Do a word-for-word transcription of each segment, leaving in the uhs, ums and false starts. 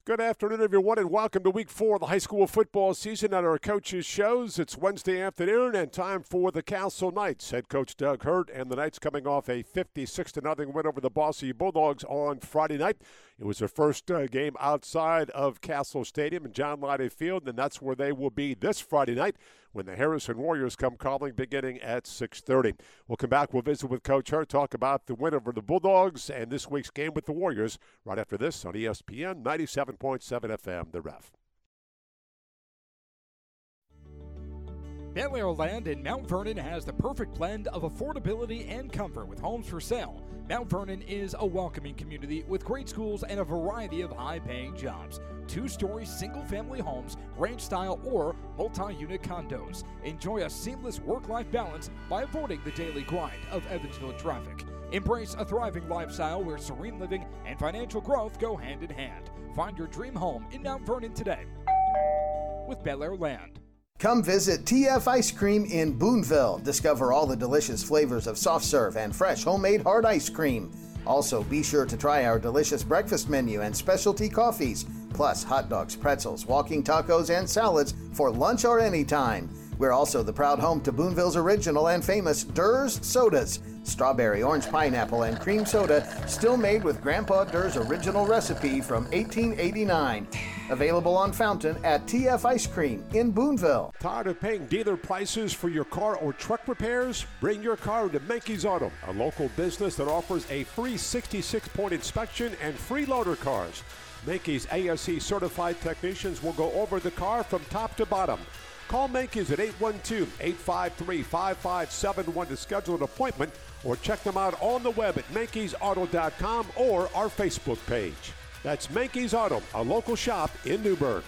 Good afternoon, everyone, and welcome to week four of the high school football season at our coaches' shows. It's Wednesday afternoon and time for the Castle Knights. Head coach Doug Hurt and the Knights coming off a fifty-six to nothing win over the Boise Bulldogs on Friday night. It was their first uh, game outside of Castle Stadium and John Lyday Field, and that's where they will be this Friday night when the Harrison Warriors come calling beginning at six thirty. We'll come back. We'll visit with Coach Hurt, talk about the win over the Bulldogs and this week's game with the Warriors right after this on E S P N ninety-seven point seven F M, The Ref. Bel Air Land in Mount Vernon has the perfect blend of affordability and comfort with homes for sale. Mount Vernon is a welcoming community with great schools and a variety of high-paying jobs. Two-story single-family homes, ranch-style or multi-unit condos. Enjoy a seamless work-life balance by avoiding the daily grind of Evansville traffic. Embrace a thriving lifestyle where serene living and financial growth go hand in hand. Find your dream home in Mount Vernon today with Bel Air Land. Come visit T F Ice Cream in Boonville. Discover all the delicious flavors of soft serve and fresh homemade hard ice cream. Also, be sure to try our delicious breakfast menu and specialty coffees, plus hot dogs, pretzels, walking tacos, and salads for lunch or anytime. We're also the proud home to Boonville's original and famous Durr's sodas. Strawberry, orange, pineapple, and cream soda, still made with Grandpa Durr's original recipe from eighteen eighty-nine. Available on Fountain at T F Ice Cream in Boonville. Tired of paying dealer prices for your car or truck repairs? Bring your car to Menkes Auto, a local business that offers a free sixty-six point inspection and free loaner cars. Menkes A S E certified technicians will go over the car from top to bottom. Call Menkes at eight one two, eight five three, five five seven one to schedule an appointment or check them out on the web at menkes auto dot com or our Facebook page. That's Menkes Auto, a local shop in Newburgh.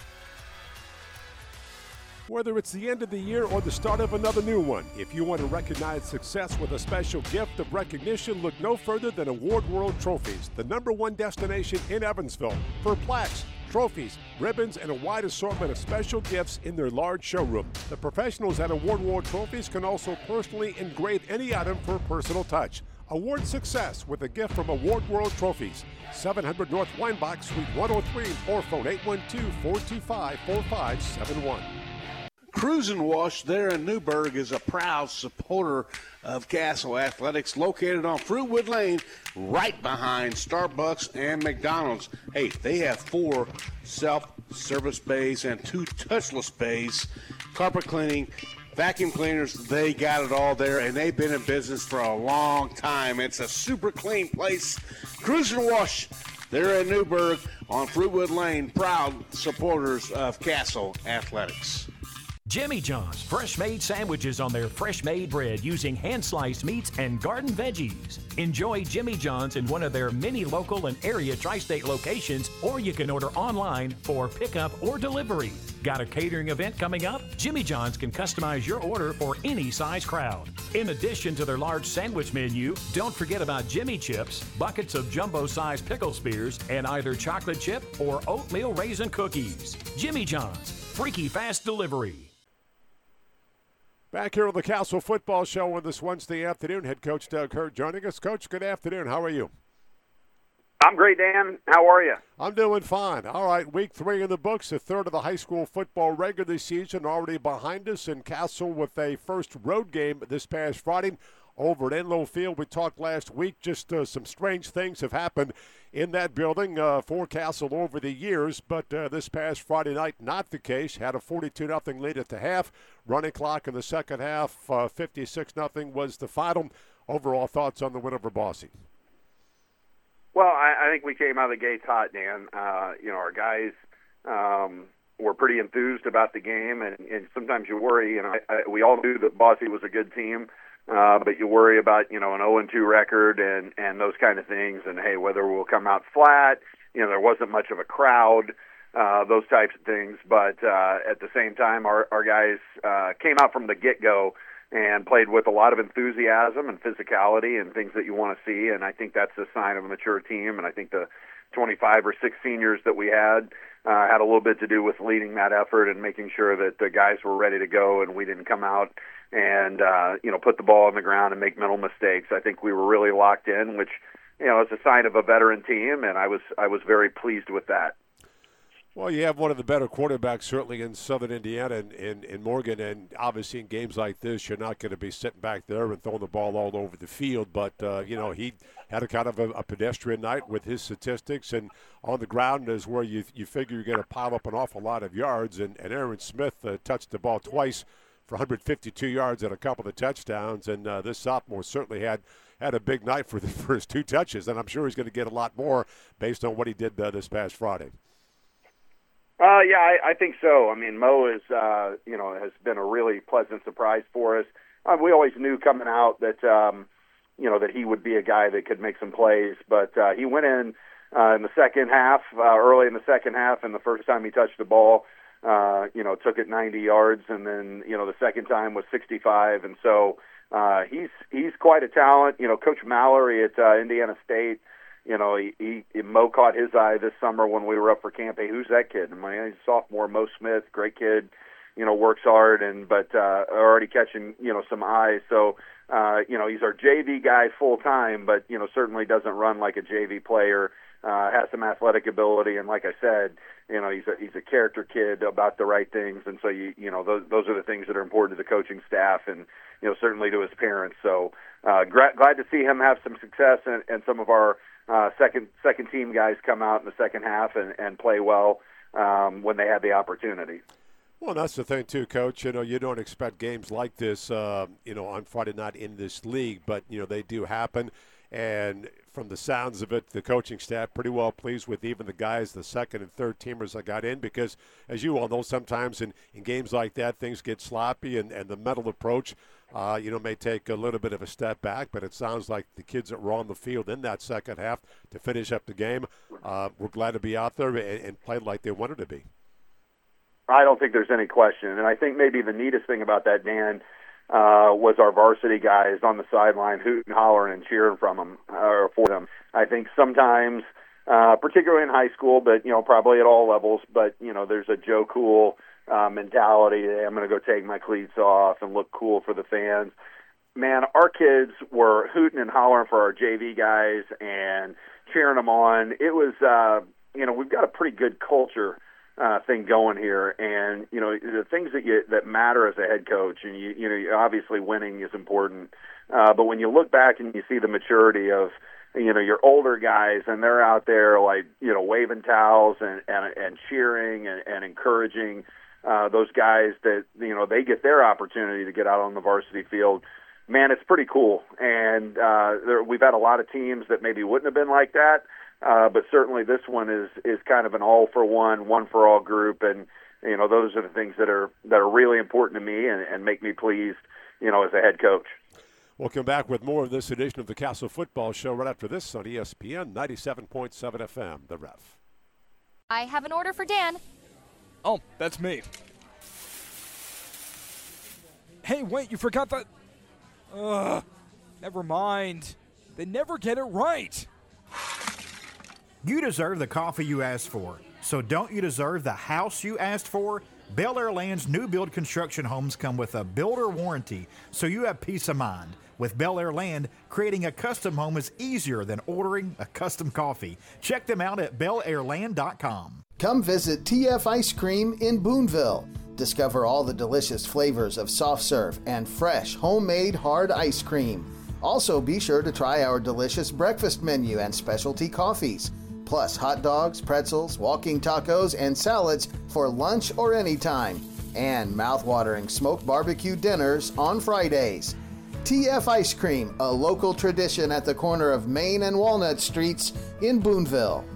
Whether it's the end of the year or the start of another new one, if you want to recognize success with a special gift of recognition, look no further than Award World Trophies, the number one destination in Evansville for plaques, trophies, ribbons, and a wide assortment of special gifts in their large showroom. The professionals at Award World Trophies can also personally engrave any item for a personal touch. Award success with a gift from Award World Trophies. seven hundred North Weinbach, Suite one oh three, or phone eight one two, four two five, four five seven one. Cruisin' Wash there in Newburgh is a proud supporter of Castle Athletics, located on Fruitwood Lane, right behind Starbucks and McDonald's. Hey, they have four self-service bays and two touchless bays, carpet cleaning, vacuum cleaners. They got it all there, and they've been in business for a long time. It's a super clean place. Cruisin' Wash there in Newburgh on Fruitwood Lane, proud supporters of Castle Athletics. Jimmy John's fresh-made sandwiches on their fresh-made bread using hand-sliced meats and garden veggies. Enjoy Jimmy John's in one of their many local and area tri-state locations, or you can order online for pickup or delivery. Got a catering event coming up? Jimmy John's can customize your order for any size crowd. In addition to their large sandwich menu, don't forget about Jimmy Chips, buckets of jumbo-sized pickle spears, and either chocolate chip or oatmeal raisin cookies. Jimmy John's, freaky fast delivery. Back here on the Castle Football Show on this Wednesday afternoon, head coach Doug Hurt joining us. Coach, good afternoon. How are you? I'm great, Dan. How are you? I'm doing fine. All right, week three in the books, a third of the high school football regular season already behind us, in Castle with a first road game this past Friday over at Enlow Field. We talked last week, just uh, some strange things have happened in that building uh, for Castle over the years, but uh, this past Friday night, not the case. Had a forty-two nothing lead at the half. Running clock in the second half, uh, fifty-six nothing was the final. Overall thoughts on the win over Boise? Well, I, I think we came out of the gates hot, Dan. Uh, you know, our guys um, were pretty enthused about the game, and, and sometimes you worry. You know, I, I, we all knew that Boise was a good team. Uh, but you worry about, you know, an oh and two record and, and those kind of things, and, hey, whether we'll come out flat. You know, there wasn't much of a crowd, uh, those types of things. But uh, at the same time, our, our guys uh, came out from the get-go and played with a lot of enthusiasm and physicality and things that you want to see, and I think that's a sign of a mature team, and I think the twenty-five or six seniors that we had uh, had a little bit to do with leading that effort and making sure that the guys were ready to go and we didn't come out and, uh, you know, put the ball on the ground and make mental mistakes. I think we were really locked in, which, you know, is a sign of a veteran team, and I was I was very pleased with that. Well, you have one of the better quarterbacks certainly in Southern Indiana and in, in Morgan, and obviously in games like this, you're not going to be sitting back there and throwing the ball all over the field. But, uh, you know, he had a kind of a, a pedestrian night with his statistics, and on the ground is where you you figure you're going to pile up an awful lot of yards. And, and Aaron Smith uh, touched the ball twice for one hundred fifty-two yards and a couple of touchdowns, and uh, this sophomore certainly had had a big night for the first two touches, and I'm sure he's going to get a lot more based on what he did uh, this past Friday. Uh, yeah, I, I think so. I mean, Mo is, uh, you know, has been a really pleasant surprise for us. Uh, we always knew coming out that, um, you know, that he would be a guy that could make some plays. But uh, he went in uh, in the second half, uh, early in the second half, and the first time he touched the ball, uh, you know, took it ninety yards, and then, you know, the second time was sixty-five. And so uh, he's he's quite a talent. You know, Coach Mallory at uh, Indiana State. You know, he, he, Mo caught his eye this summer when we were up for camp. Hey, who's that kid? And my he's a sophomore, Mo Smith, great kid. You know, works hard, and but uh, already catching you know some eyes. So uh, you know, he's our J V guy full time, but you know certainly doesn't run like a J V player. Uh, has some athletic ability, and like I said, you know, he's a he's a character kid about the right things, and so you you know those those are the things that are important to the coaching staff, and you know certainly to his parents. So uh, gra- glad to see him have some success, and, and some of our Uh, second second team guys come out in the second half and, and play well um, when they have the opportunity. Well, that's the thing too, Coach. You know, you don't expect games like this, uh, you know, on Friday night in this league, but you know they do happen. And from the sounds of it, the coaching staff pretty well pleased with even the guys, the second and third teamers that got in, because as you all know, sometimes in, in games like that, things get sloppy, and, and the mental approach, uh, you know, may take a little bit of a step back. But it sounds like the kids that were on the field in that second half to finish up the game, uh, were glad to be out there and, and played like they wanted to be. I don't think there's any question. And I think maybe the neatest thing about that, Dan, uh, was our varsity guys on the sideline hooting, hollering, and cheering from them, or for them. I think sometimes, uh, particularly in high school, but, you know, probably at all levels, but, you know, there's a Joe Cool uh, mentality. Hey, I'm going to go take my cleats off and look cool for the fans. Man, our kids were hooting and hollering for our J V guys and cheering them on. It was, uh, you know, we've got a pretty good culture Uh, thing going here, and you know the things that you that matter as a head coach, and you you know obviously winning is important, uh, but when you look back and you see the maturity of you know your older guys, and they're out there like you know waving towels and and, and cheering and, and encouraging uh, those guys that you know they get their opportunity to get out on the varsity field. Man, it's pretty cool, and uh, there, we've had a lot of teams that maybe wouldn't have been like that. Uh, but certainly this one is, is kind of an all for one, one for all group, and you know those are the things that are that are really important to me and, and make me pleased, you know, as a head coach. We'll come back with more of this edition of the Castle Football Show right after this on E S P N ninety-seven point seven F M. The Ref. I have an order for Dan. Oh, that's me. Hey, wait, you forgot that. Ugh, never mind. They never get it right. You deserve the coffee you asked for. So don't you deserve the house you asked for? Bel Air Land's new build construction homes come with a builder warranty, so you have peace of mind. With Bel Air Land, creating a custom home is easier than ordering a custom coffee. Check them out at bel air land dot com. Come visit T F Ice Cream in Boonville. Discover all the delicious flavors of soft serve and fresh homemade hard ice cream. Also, be sure to try our delicious breakfast menu and specialty coffees. Plus hot dogs, pretzels, walking tacos, and salads for lunch or anytime. And mouth-watering smoked barbecue dinners on Fridays. T F Ice Cream, a local tradition at the corner of Main and Walnut Streets in Boonville.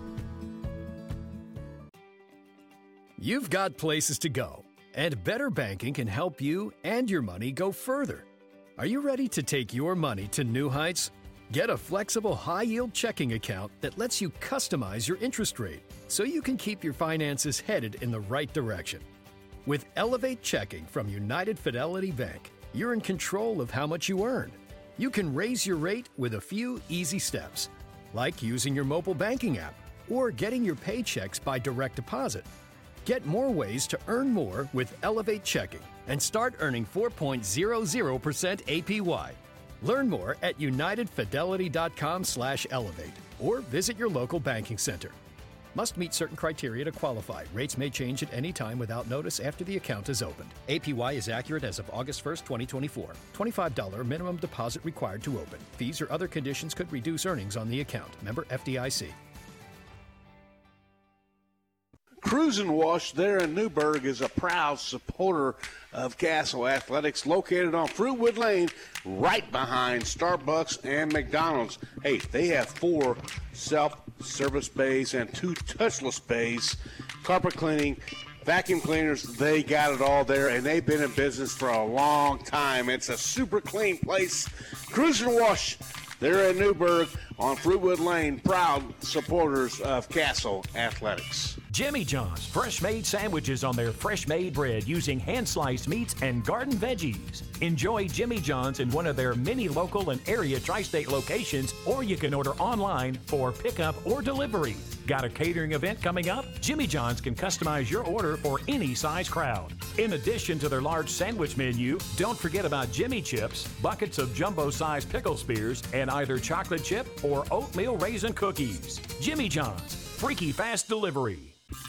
You've got places to go, and Better Banking can help you and your money go further. Are you ready to take your money to new heights? Get a flexible, high-yield checking account that lets you customize your interest rate so you can keep your finances headed in the right direction. With Elevate Checking from United Fidelity Bank, you're in control of how much you earn. You can raise your rate with a few easy steps, like using your mobile banking app or getting your paychecks by direct deposit. Get more ways to earn more with Elevate Checking and start earning four point zero zero percent A P Y. Learn more at united fidelity dot com slash elevate or visit your local banking center. Must meet certain criteria to qualify. Rates may change at any time without notice after the account is opened. A P Y is accurate as of August first, twenty twenty-four. twenty-five dollars minimum deposit required to open. Fees or other conditions could reduce earnings on the account. Member F D I C. Cruisin' Wash there in Newburgh is a proud supporter of Castle Athletics, located on Fruitwood Lane, right behind Starbucks and McDonald's. Hey, they have four self-service bays and two touchless bays, carpet cleaning, vacuum cleaners. They got it all there, and they've been in business for a long time. It's a super clean place. Cruisin' Wash there in Newburgh on Fruitwood Lane, proud supporters of Castle Athletics. Jimmy John's fresh-made sandwiches on their fresh-made bread using hand-sliced meats and garden veggies. Enjoy Jimmy John's in one of their many local and area tri-state locations, or you can order online for pickup or delivery. Got a catering event coming up? Jimmy John's can customize your order for any size crowd. In addition to their large sandwich menu, don't forget about Jimmy Chips, buckets of jumbo-sized pickle spears, and either chocolate chip or oatmeal raisin cookies. Jimmy John's, freaky fast delivery.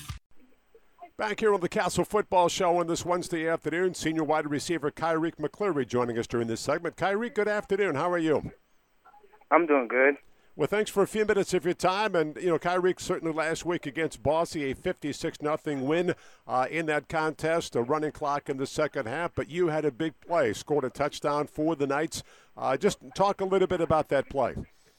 Back here on the Castle Football Show on this Wednesday afternoon, senior wide receiver Kyrique McCleary joining us during this segment. Kyrique, good afternoon. How are you? I'm doing good. Well, thanks for a few minutes of your time. And, you know, Kyrique, certainly last week against Boise, a fifty-six nothing win uh, in that contest, a running clock in the second half. But you had a big play, scored a touchdown for the Knights. Uh, just talk a little bit about that play.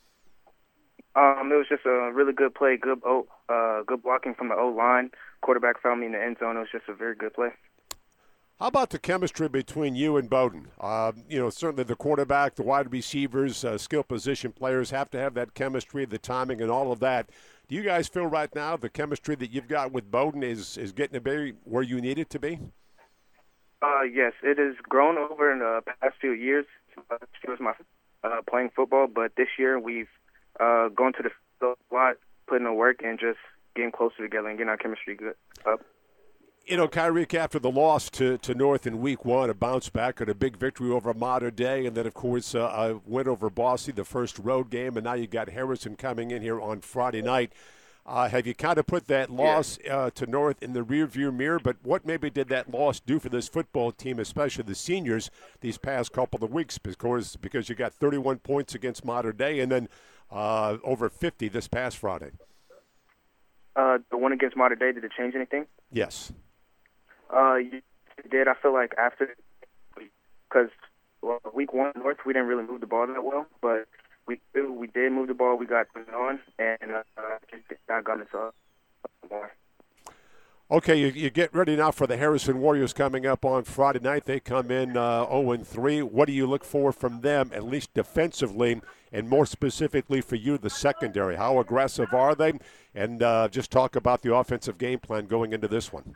Um, it was just a really good play, good o, uh, good blocking from the O-line. Quarterback found me in the end zone. It was just a very good play. How about the chemistry between you and Bowden? Uh, you know, certainly the quarterback, the wide receivers, uh, skill position players have to have that chemistry, the timing, and all of that. Do you guys feel right now the chemistry that you've got with Bowden is, is getting to be where you need it to be? Uh, yes, it has grown over in the past few years. Last year was my uh, playing football, but this year we've uh, gone to the field a lot, putting in work, and just getting closer together and getting our chemistry good up. You know, Kyrique, after the loss to, to North in week one, a bounce back and a big victory over Mater Dei, and then, of course, uh, a win over Boise, the first road game, and now you got Harrison coming in here on Friday night. Uh, have you kind of put that loss yeah. uh, to North in the rearview mirror? But what maybe did that loss do for this football team, especially the seniors, these past couple of weeks? Because because you got thirty-one points against Mater Dei and then uh, over fifty this past Friday. Uh, the one against Mater Dei, did it change anything? Yes. Uh, it did. I feel like after, because well, week one North, we didn't really move the ball that well, but we we did move the ball. We got it on, and uh, I got us up more. Okay, you, you get ready now for the Harrison Warriors coming up on Friday night. They come in uh, oh and three. What do you look for from them, at least defensively, and more specifically for you, the secondary? How aggressive are they? And uh, just talk about the offensive game plan going into this one.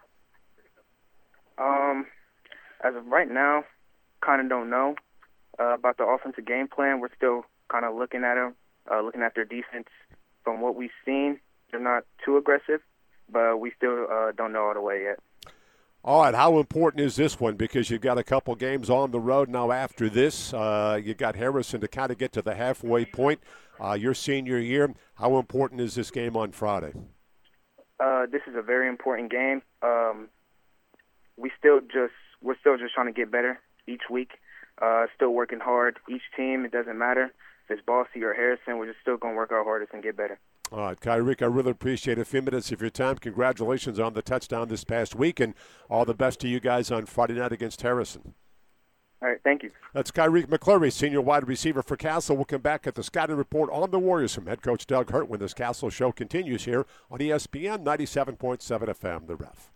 Um, as of right now, kind of don't know uh, about the offensive game plan. We're still kind of looking at them, uh, looking at their defense. From what we've seen, they're not too aggressive, but we still uh, don't know all the way yet. All right, how important is this one? Because you've got a couple games on the road now after this. Uh, you got Harrison to kind of get to the halfway point. Uh, your senior year, how important is this game on Friday? Uh, this is a very important game. Um, we still just we're still just trying to get better each week. Uh, still working hard. Each team, it doesn't matter if it's Boise or Harrison. We're just still going to work our hardest and get better. All right, Kyrique, I really appreciate a few minutes of your time. Congratulations on the touchdown this past week, and all the best to you guys on Friday night against Harrison. All right, thank you. That's Kyrique McCleary, senior wide receiver for Castle. We'll come back at the scouting report on the Warriors from head coach Doug Hurt when this Castle show continues here on E S P N ninety-seven point seven F M, The Ref.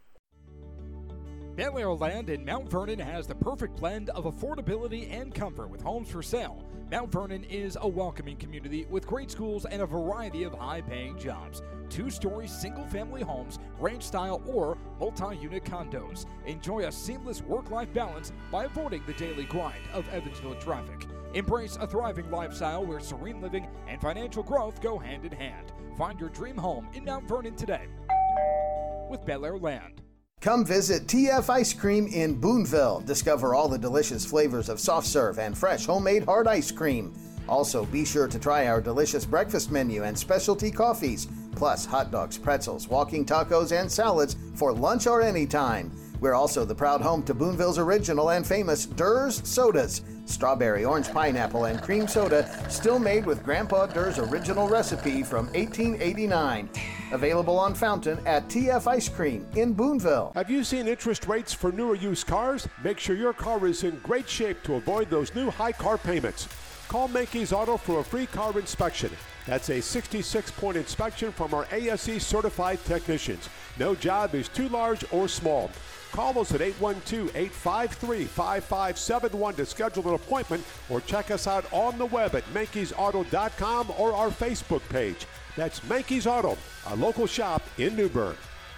Bel Air Land in Mount Vernon has the perfect blend of affordability and comfort with homes for sale. Mount Vernon is a welcoming community with great schools and a variety of high-paying jobs. Two-story single-family homes, ranch-style or multi-unit condos. Enjoy a seamless work-life balance by avoiding the daily grind of Evansville traffic. Embrace a thriving lifestyle where serene living and financial growth go hand in hand. Find your dream home in Mount Vernon today with Bel Air Land. Come visit T F Ice Cream in Boonville. Discover all the delicious flavors of soft serve and fresh homemade hard ice cream. Also, be sure to try our delicious breakfast menu and specialty coffees. plus hot dogs, pretzels, walking tacos, and salads for lunch or anytime. We're also the proud home to Boonville's original and famous Durr's sodas. Strawberry, orange, pineapple, and cream soda, still made with Grandpa Durr's original recipe from eighteen eighty-nine. Available on Fountain at T F Ice Cream in Boonville. Have you seen interest rates for newer used cars? Make sure your car is in great shape to avoid those new high car payments. Call Mankey's Auto for a free car inspection. That's a sixty-six point inspection from our A S E certified technicians. No job is too large or small. Call us at eight one two, eight five three, five five seven one to schedule an appointment or check us out on the web at Mankeys Auto dot com or our Facebook page. That's Mankeys Auto, a local shop in Newburgh.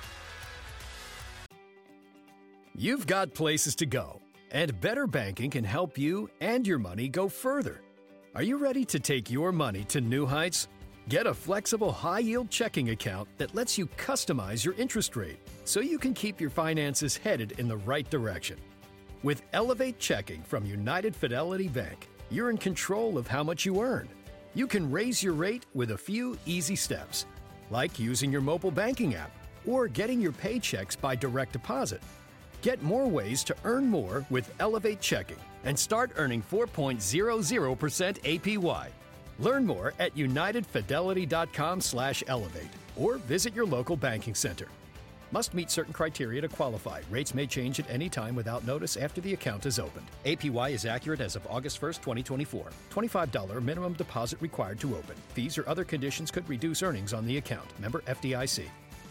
You've got places to go, and Better Banking can help you and your money go further. Are you ready to take your money to new heights? Get a flexible high-yield checking account that lets you customize your interest rate so you can keep your finances headed in the right direction. With Elevate Checking from United Fidelity Bank, you're in control of how much you earn. You can raise your rate with a few easy steps, like using your mobile banking app or getting your paychecks by direct deposit. Get more ways to earn more with Elevate Checking and start earning four point zero zero percent A P Y. Learn more at united fidelity dot com slash elevate or visit your local banking center. Must meet certain criteria to qualify. Rates may change at any time without notice after the account is opened. A P Y is accurate as of August first, twenty twenty-four. twenty-five dollars minimum deposit required to open. Fees or other conditions could reduce earnings on the account. Member F D I C.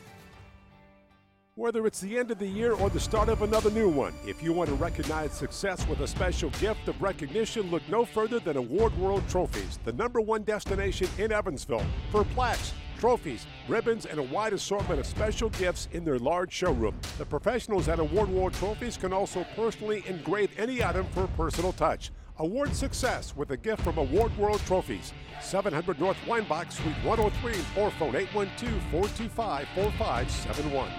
Whether it's the end of the year or the start of another new one, if you want to recognize success with a special gift of recognition, look no further than Award World Trophies, the number one destination in Evansville for plaques, trophies, ribbons, and a wide assortment of special gifts in their large showroom. The professionals at Award World Trophies can also personally engrave any item for a personal touch. Award success with a gift from Award World Trophies. seven hundred North Weinbach, Suite one oh three, or phone eight one two, four two five, four five seven one.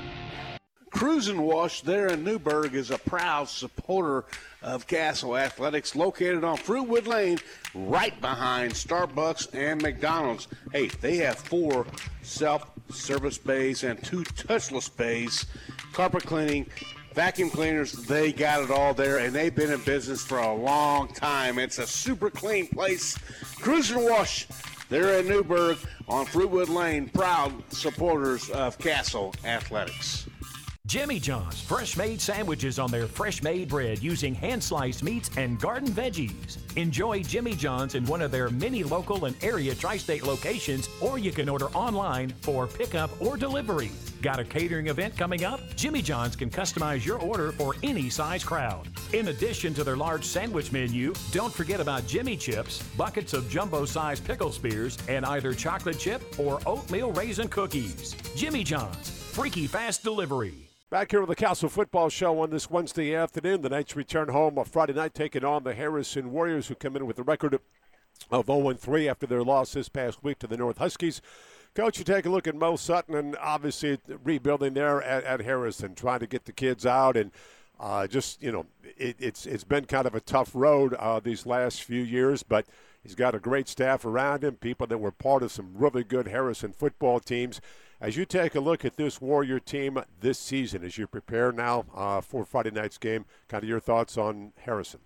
Cruisin' Wash there in Newburgh is a proud supporter of Castle Athletics, located on Fruitwood Lane, right behind Starbucks and McDonald's. Hey, they have four self-service bays and two touchless bays, carpet cleaning, vacuum cleaners. They got it all there, and they've been in business for a long time. It's a super clean place. Cruisin' Wash there in Newburgh on Fruitwood Lane, proud supporters of Castle Athletics. Jimmy John's fresh-made sandwiches on their fresh-made bread using hand-sliced meats and garden veggies. Enjoy Jimmy John's in one of their many local and area tri-state locations, or you can order online for pickup or delivery. Got a catering event coming up? Jimmy John's can customize your order for any size crowd. In addition to their large sandwich menu, don't forget about Jimmy Chips, buckets of jumbo-sized pickle spears, and either chocolate chip or oatmeal raisin cookies. Jimmy John's, freaky fast delivery. Back here with the Castle Football Show on this Wednesday afternoon. The Knights return home on Friday night, taking on the Harrison Warriors, who come in with a record of oh and three after their loss this past week to the North Huskies. Coach, you take a look at Mo Sutton and obviously rebuilding there at, at Harrison, trying to get the kids out. And uh, just, you know, it, it's it's been kind of a tough road uh, these last few years, but he's got a great staff around him, people that were part of some really good Harrison football teams. As you take a look at this Warrior team this season, as you prepare now uh, for Friday night's game, kind of your thoughts on Harrison?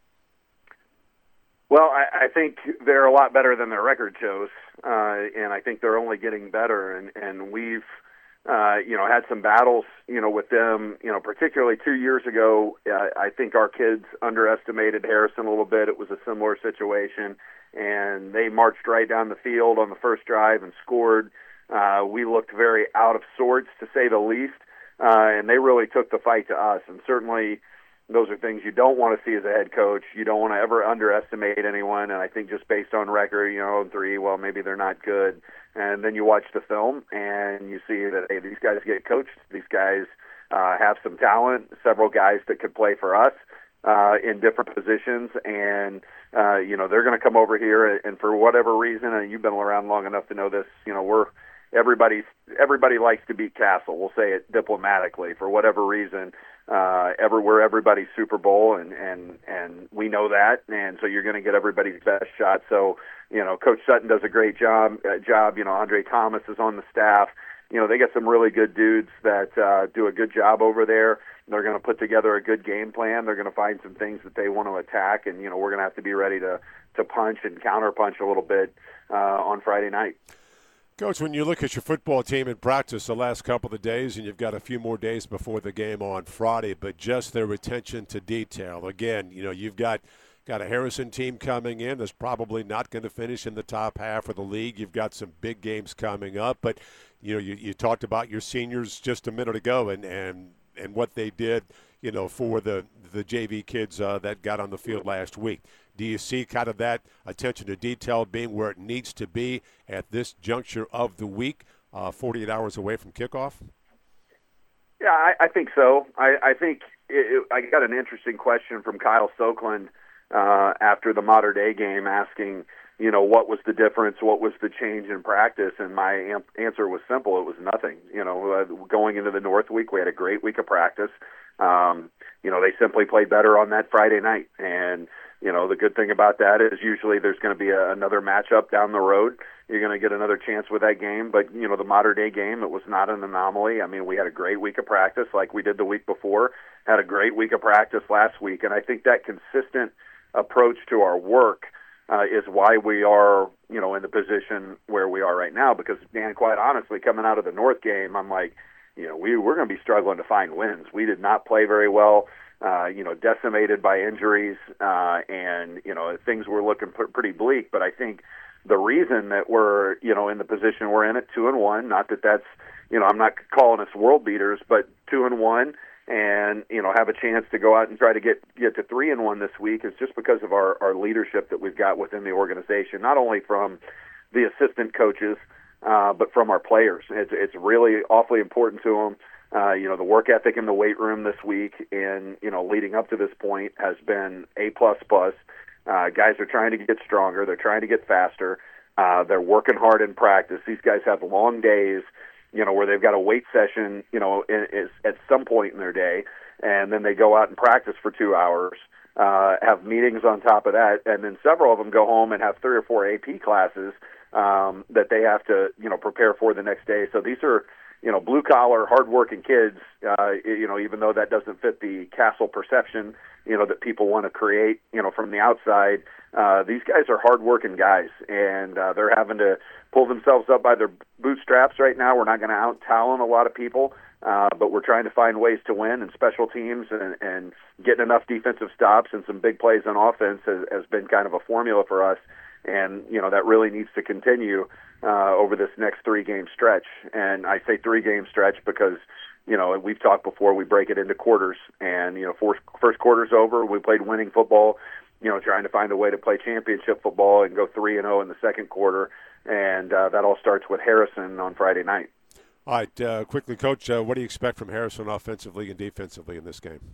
Well, I, I think they're a lot better than their record shows, uh, and I think they're only getting better. And, and we've, uh, you know, had some battles, you know, with them. You know, particularly two years ago, uh, I think our kids underestimated Harrison a little bit. It was a similar situation, and they marched right down the field on the first drive and scored. Uh, we looked very out of sorts, to say the least, uh, and they really took the fight to us. And certainly those are things you don't want to see as a head coach. You don't want to ever underestimate anyone, and I think just based on record, you know, three, well, maybe they're not good. And then you watch the film, and you see that, hey, these guys get coached. These guys uh, have some talent, several guys that could play for us uh, in different positions, and uh, you know, they're going to come over here, and for whatever reason, and you've been around long enough to know this, you know, we're Everybody's everybody likes to beat Castle. We'll say it diplomatically. For whatever reason, uh, everywhere, everybody's Super Bowl, and, and, and we know that, and so you're going to get everybody's best shot. So, you know, Coach Sutton does a great job. Uh, job. You know, Andre Thomas is on the staff. You know, they got some really good dudes that uh, do a good job over there. They're going to put together a good game plan. They're going to find some things that they want to attack, and, you know, we're going to have to be ready to, to punch and counterpunch a little bit uh, on Friday night. Coach, when you look at your football team in practice the last couple of days, and you've got a few more days before the game on Friday, but just their attention to detail. Again, you know, you've got got a Harrison team coming in that's probably not going to finish in the top half of the league. You've got some big games coming up, but you know, you, you talked about your seniors just a minute ago, and and and what they did, you know, for the the J V kids uh, that got on the field last week. Do you see kind of that attention to detail being where it needs to be at this juncture of the week, uh, forty-eight hours away from kickoff? Yeah, I, I think so. I, I think it, it, I got an interesting question from Kyle Soakland uh, after the Mater Dei game, asking, you know, what was the difference, what was the change in practice, and my am- answer was simple. It was nothing. You know, uh, going into the North week, we had a great week of practice. Um, you know, they simply played better on that Friday night, and you know, the good thing about that is usually there's going to be a, another matchup down the road. You're going to get another chance with that game. But, you know, the Mater Dei game, it was not an anomaly. I mean, we had a great week of practice like we did the week before, had a great week of practice last week. And I think that consistent approach to our work uh, is why we are, you know, in the position where we are right now. Because, Dan, quite honestly, coming out of the North game, I'm like, you know, we, we're going to be struggling to find wins. We did not play very well. Uh, you know, decimated by injuries, uh, and, you know, things were looking p- pretty bleak. But I think the reason that we're, you know, in the position we're in at two and one, not that that's, you know, I'm not calling us world beaters, but two and one and, you know, have a chance to go out and try to get, get to three and one this week is just because of our, our leadership that we've got within the organization, not only from the assistant coaches, uh, but from our players. It's, it's really awfully important to them. Uh, you know, the work ethic in the weight room this week and, you know, leading up to this point has been A plus plus. Uh, guys are trying to get stronger. They're trying to get faster. Uh, they're working hard in practice. These guys have long days, you know, where they've got a weight session, you know, in, is at some point in their day, and then they go out and practice for two hours, uh, have meetings on top of that, and then several of them go home and have three or four A P classes um, that they have to, you know, prepare for the next day. So these are, you know, blue-collar, hard-working kids, uh, you know, even though that doesn't fit the castle perception, you know, that people want to create, you know, from the outside, uh, these guys are hard-working guys, and uh, they're having to pull themselves up by their bootstraps right now. We're not going to out-talent a lot of people, uh, but we're trying to find ways to win, and special teams and, and getting enough defensive stops and some big plays on offense has, has been kind of a formula for us, and, you know, that really needs to continue Uh, over this next three-game stretch. And I say three-game stretch because, you know, we've talked before, we break it into quarters. And, you know, first, first quarter's over, we played winning football, you know, trying to find a way to play championship football and go three and oh in the second quarter. And uh, that all starts with Harrison on Friday night. All right, uh, quickly, Coach, uh, what do you expect from Harrison offensively and defensively in this game?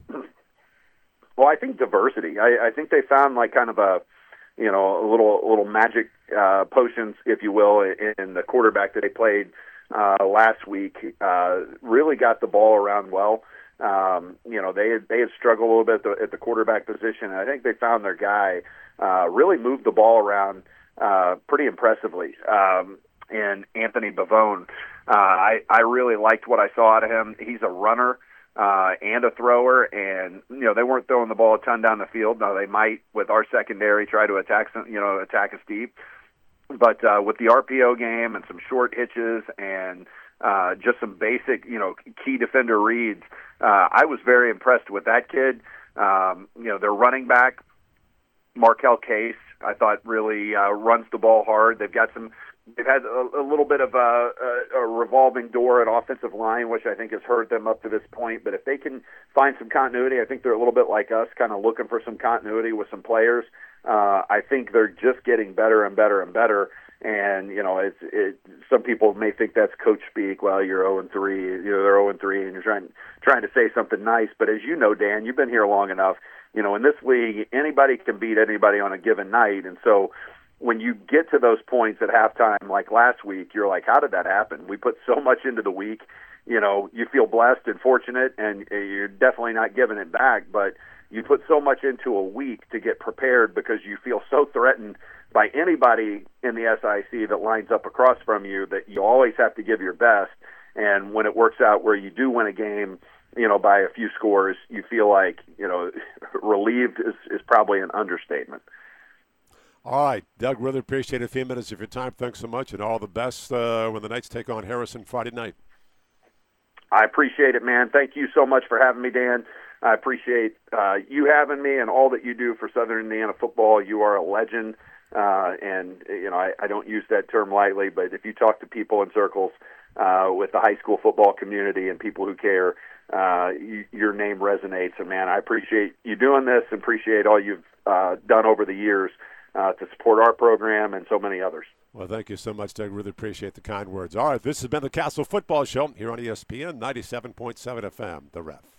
Well, I think diversity. I, I think they found like kind of a, you know, a little a little magic uh, potions, if you will, in, in the quarterback that they played uh, last week. Uh, really got the ball around well. Um, you know, they had, they had struggled a little bit at the, at the quarterback position. And I think they found their guy. Uh, really moved the ball around uh, pretty impressively. Um, and Anthony Bavone, uh, I I really liked what I saw out of him. He's a runner. Uh, and a thrower, and, you know, they weren't throwing the ball a ton down the field. Now, they might, with our secondary, try to attack some, you know, attack us deep. But uh, with the R P O game and some short hitches and uh, just some basic, you know, key defender reads, uh, I was very impressed with that kid. Um, you know, their running back, Markel Case, I thought really uh, runs the ball hard. They've got some They've had a, a little bit of a, a, a revolving door at offensive line, which I think has hurt them up to this point. But if they can find some continuity, I think they're a little bit like us, kind of looking for some continuity with some players. Uh, I think they're just getting better and better and better. And, you know, it's, it, some people may think that's coach speak. Well, you're oh and three, you know, they're oh and three, and you're trying, trying to say something nice. But as you know, Dan, you've been here long enough. You know, in this league, anybody can beat anybody on a given night. And so, when you get to those points at halftime, like last week, you're like, how did that happen? We put so much into the week. You know, you feel blessed and fortunate, and you're definitely not giving it back, but you put so much into a week to get prepared because you feel so threatened by anybody in the S I C that lines up across from you that you always have to give your best. And when it works out where you do win a game, you know, by a few scores, you feel like, you know, relieved is, is probably an understatement. All right, Doug, really appreciate a few minutes of your time. Thanks so much, and all the best uh, when the Knights take on Harrison Friday night. I appreciate it, man. Thank you so much for having me, Dan. I appreciate uh, you having me and all that you do for Southern Indiana football. You are a legend, uh, and you know I, I don't use that term lightly, but if you talk to people in circles uh, with the high school football community and people who care, uh, you, your name resonates. And, man, I appreciate you doing this and appreciate all you've uh, done over the years uh, to support our program and so many others. Well, thank you so much, Doug. Really appreciate the kind words. All right, this has been the Castle Football Show here on E S P N ninety-seven point seven F M, The Ref.